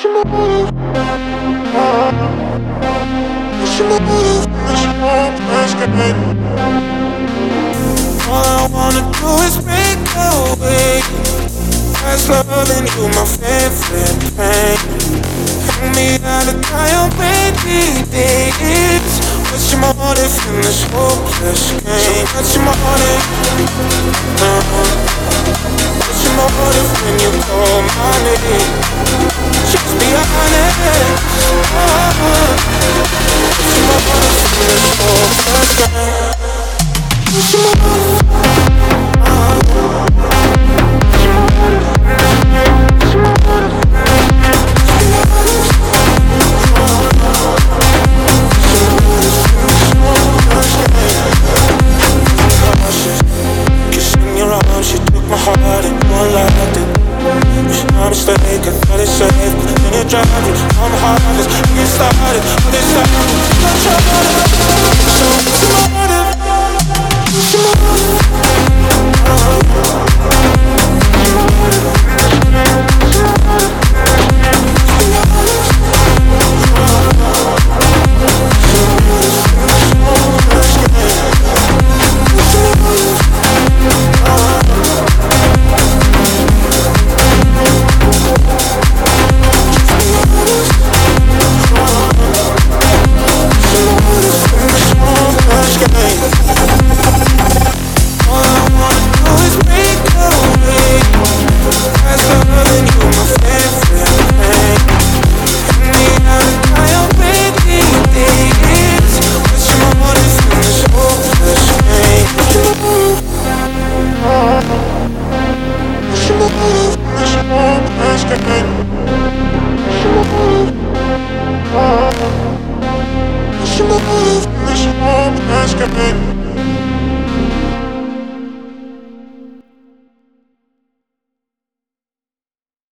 All I wanna do is break away. That's loving you, my favorite pain. Hang me out to dry on rainy days. What's your motive in this hopeless game? What's your motive? What's your motive when you call my name? Just be honest. What's your motive in this hopeless game? What's your motive? Kissing your arms, she took my heart and unlocked it. It's my mistake, I thought it's safe, but then you drive it. I'm heartless, get started, but it's not. Not your motive. So what's your motive? What's your motive? What's your motive?